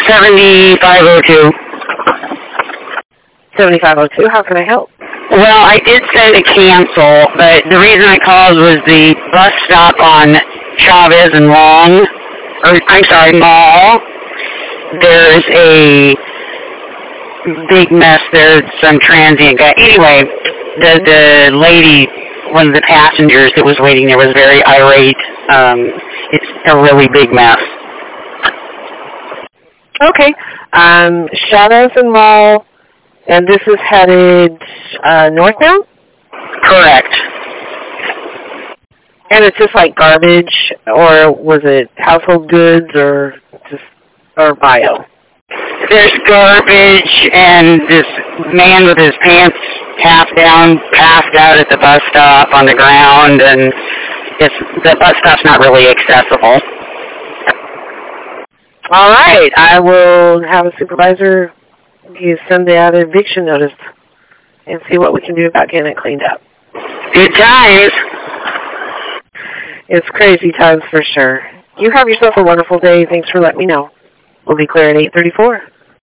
7502. 7502, how can I help? Well, I did send a cancel, but the reason I called was the bus stop on Chavez and Mall. There's a big mess. There's some transient guy. Anyway, the lady, one of the passengers that was waiting there, was very irate. It's a really big mess. Okay. Chavez and Mall, and this is headed northbound? Correct. And it's just like garbage, or was it household goods, or bio? There's garbage, and this man with his pants half down passed out at the bus stop on the ground, and the bus stop's not really accessible. All right. I will have a supervisor send out an eviction notice and see what we can do about getting it cleaned up. Good times. It's crazy times for sure. You have yourself a wonderful day. Thanks for letting me know. We'll be clear at 8:34.